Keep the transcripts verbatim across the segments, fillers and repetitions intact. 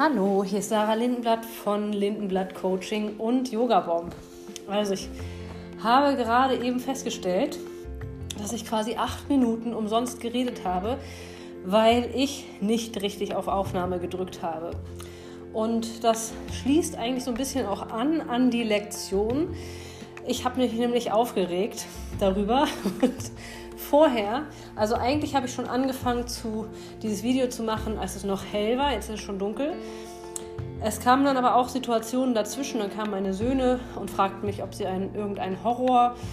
Hallo, hier ist Sarah Lindenblatt von Lindenblatt Coaching und Yoga Bomb. Also ich habe gerade eben festgestellt, dass ich quasi acht Minuten umsonst geredet habe, weil ich nicht richtig auf Aufnahme gedrückt habe. Und das schließt eigentlich so ein bisschen auch an an die Lektion. Ich habe mich nämlich aufgeregt darüber und vorher, also eigentlich habe ich schon angefangen, zu, dieses Video zu machen, als es noch hell war, jetzt ist es schon dunkel. Es kamen dann aber auch Situationen dazwischen, dann kamen meine Söhne und fragten mich, ob sie ein, irgendein Horrorspiel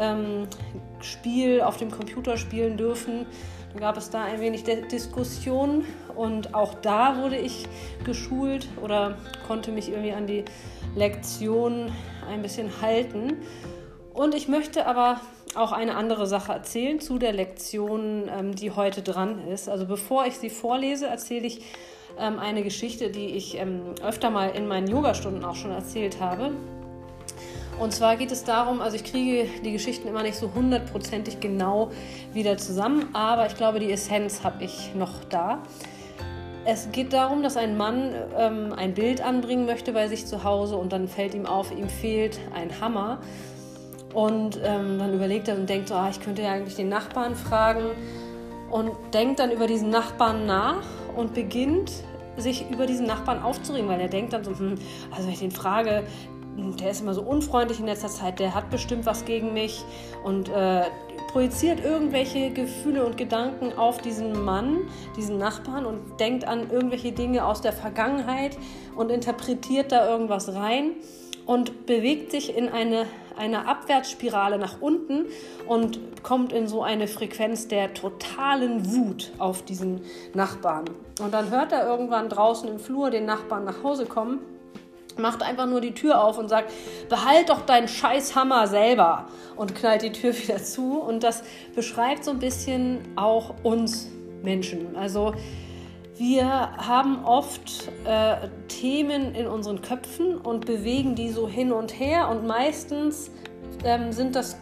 ähm, auf dem Computer spielen dürfen. Dann gab es da ein wenig De- Diskussion und auch da wurde ich geschult oder konnte mich irgendwie an die Lektion ein bisschen halten. Und ich möchte aber auch eine andere Sache erzählen zu der Lektion, ähm, die heute dran ist. Also bevor ich sie vorlese, erzähle ich ähm, eine Geschichte, die ich ähm, öfter mal in meinen Yogastunden auch schon erzählt habe. Und zwar geht es darum, also ich kriege die Geschichten immer nicht so hundertprozentig genau wieder zusammen, aber ich glaube, die Essenz habe ich noch da. Es geht darum, dass ein Mann ähm, ein Bild anbringen möchte bei sich zu Hause und dann fällt ihm auf, ihm fehlt ein Hammer. Und ähm, dann überlegt er und denkt so, ah, ich könnte ja eigentlich den Nachbarn fragen und denkt dann über diesen Nachbarn nach und beginnt sich über diesen Nachbarn aufzuregen, weil er denkt dann so, hm, also wenn ich den frage, der ist immer so unfreundlich in letzter Zeit, der hat bestimmt was gegen mich und äh, projiziert irgendwelche Gefühle und Gedanken auf diesen Mann, diesen Nachbarn und denkt an irgendwelche Dinge aus der Vergangenheit und interpretiert da irgendwas rein und bewegt sich in eine, eine Abwärtsspirale nach unten und kommt in so eine Frequenz der totalen Wut auf diesen Nachbarn. Und dann hört er irgendwann draußen im Flur den Nachbarn nach Hause kommen, macht einfach nur die Tür auf und sagt, behalt doch deinen Scheißhammer selber und knallt die Tür wieder zu. Und das beschreibt so ein bisschen auch uns Menschen. Also wir haben oft äh, Themen in unseren Köpfen und bewegen die so hin und her und meistens ähm, sind das,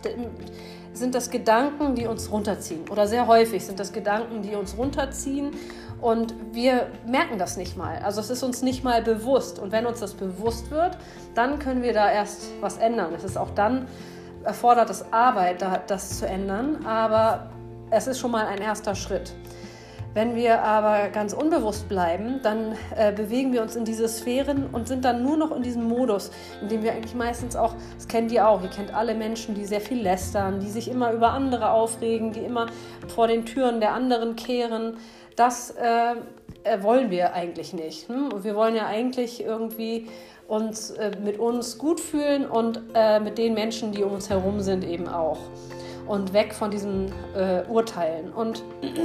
sind das Gedanken, die uns runterziehen oder sehr häufig sind das Gedanken, die uns runterziehen und wir merken das nicht mal. Also es ist uns nicht mal bewusst und wenn uns das bewusst wird, dann können wir da erst was ändern. Es ist auch dann, erfordert es Arbeit, das zu ändern, aber es ist schon mal ein erster Schritt. Wenn wir aber ganz unbewusst bleiben, dann äh, bewegen wir uns in diese Sphären und sind dann nur noch in diesem Modus, in dem wir eigentlich meistens auch, das kennt ihr auch, ihr kennt alle Menschen, die sehr viel lästern, die sich immer über andere aufregen, die immer vor den Türen der anderen kehren. Das äh, äh, wollen wir eigentlich nicht. Hm? Und wir wollen ja eigentlich irgendwie uns äh, mit uns gut fühlen und äh, mit den Menschen, die um uns herum sind, eben auch. Und weg von diesen äh, Urteilen. Und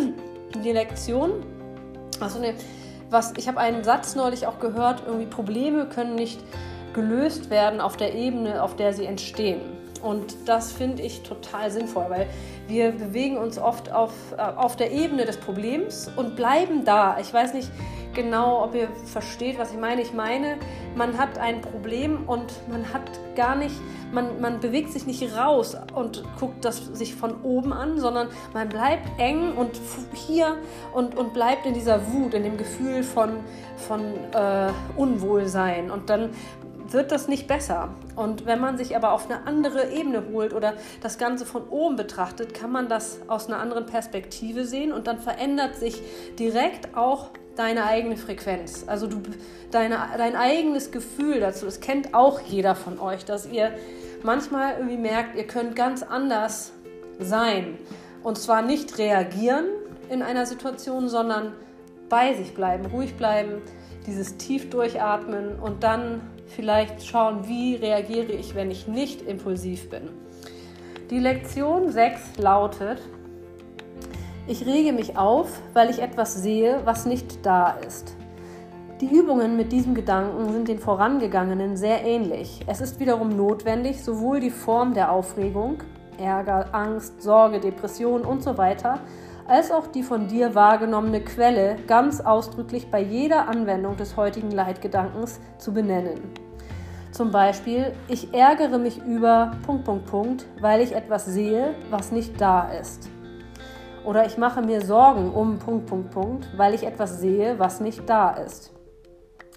die Lektion, also ne, was, ich habe einen Satz neulich auch gehört, irgendwie Probleme können nicht gelöst werden auf der Ebene, auf der sie entstehen. Und das finde ich total sinnvoll, weil wir bewegen uns oft auf, äh, auf der Ebene des Problems und bleiben da. Ich weiß nicht genau, ob ihr versteht, was ich meine. Ich meine, man hat ein Problem und man hat gar nicht, man, man bewegt sich nicht raus und guckt das sich von oben an, sondern man bleibt eng und hier und, und bleibt in dieser Wut, in dem Gefühl von, von äh, Unwohlsein. Und dann wird das nicht besser. Und wenn man sich aber auf eine andere Ebene holt oder das Ganze von oben betrachtet, kann man das aus einer anderen Perspektive sehen und dann verändert sich direkt auch deine eigene Frequenz. Also du, deine, dein eigenes Gefühl dazu. Das kennt auch jeder von euch, dass ihr manchmal irgendwie merkt, ihr könnt ganz anders sein. Und zwar nicht reagieren in einer Situation, sondern bei sich bleiben, ruhig bleiben, dieses tief durchatmen und dann vielleicht schauen, wie reagiere ich, wenn ich nicht impulsiv bin. Die Lektion sechs lautet: Ich rege mich auf, weil ich etwas sehe, was nicht da ist. Die Übungen mit diesem Gedanken sind den vorangegangenen sehr ähnlich. Es ist wiederum notwendig, sowohl die Form der Aufregung, Ärger, Angst, Sorge, Depression und so weiter, als auch die von dir wahrgenommene Quelle ganz ausdrücklich bei jeder Anwendung des heutigen Leitgedankens zu benennen. Zum Beispiel, ich ärgere mich über Punkt, Punkt, Punkt, weil ich etwas sehe, was nicht da ist. Oder ich mache mir Sorgen um Punkt, Punkt, Punkt, weil ich etwas sehe, was nicht da ist.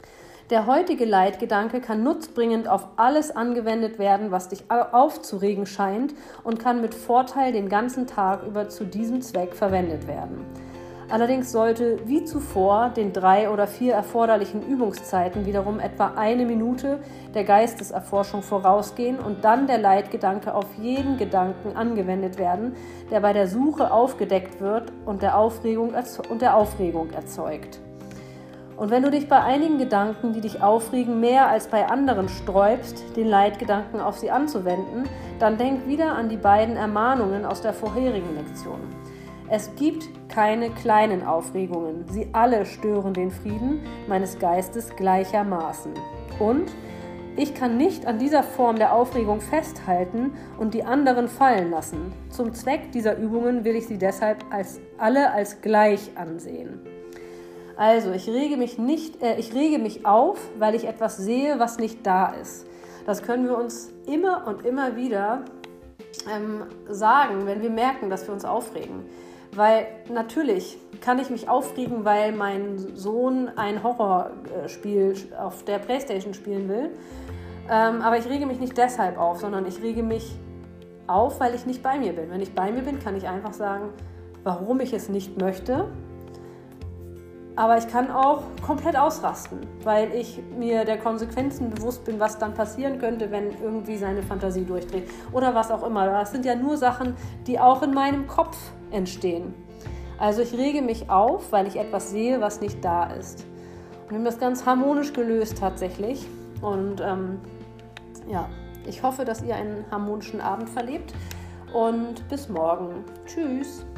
Der heutige Leitgedanke kann nutzbringend auf alles angewendet werden, was dich aufzuregen scheint und kann mit Vorteil den ganzen Tag über zu diesem Zweck verwendet werden. Allerdings sollte, wie zuvor, den drei oder vier erforderlichen Übungszeiten wiederum etwa eine Minute der Geisteserforschung vorausgehen und dann der Leitgedanke auf jeden Gedanken angewendet werden, der bei der Suche aufgedeckt wird und der Aufregung, und der Aufregung erzeugt. Und wenn du dich bei einigen Gedanken, die dich aufregen, mehr als bei anderen sträubst, den Leitgedanken auf sie anzuwenden, dann denk wieder an die beiden Ermahnungen aus der vorherigen Lektion. Es gibt keine kleinen Aufregungen, sie alle stören den Frieden meines Geistes gleichermaßen. Und ich kann nicht an dieser Form der Aufregung festhalten und die anderen fallen lassen. Zum Zweck dieser Übungen will ich sie deshalb als, alle als gleich ansehen. Also, ich rege mich nicht, äh, ich rege mich auf, weil ich etwas sehe, was nicht da ist. Das können wir uns immer und immer wieder ähm, sagen, wenn wir merken, dass wir uns aufregen. Weil natürlich kann ich mich aufregen, weil mein Sohn ein Horrorspiel auf der Playstation spielen will. Ähm, aber ich rege mich nicht deshalb auf, sondern ich rege mich auf, weil ich nicht bei mir bin. Wenn ich bei mir bin, kann ich einfach sagen, warum ich es nicht möchte. Aber ich kann auch komplett ausrasten, weil ich mir der Konsequenzen bewusst bin, was dann passieren könnte, wenn irgendwie seine Fantasie durchdreht oder was auch immer. Das sind ja nur Sachen, die auch in meinem Kopf entstehen. Also ich rege mich auf, weil ich etwas sehe, was nicht da ist. Und wir haben das ganz harmonisch gelöst tatsächlich. Und ähm, ja, ich hoffe, dass ihr einen harmonischen Abend verlebt. Und bis morgen. Tschüss.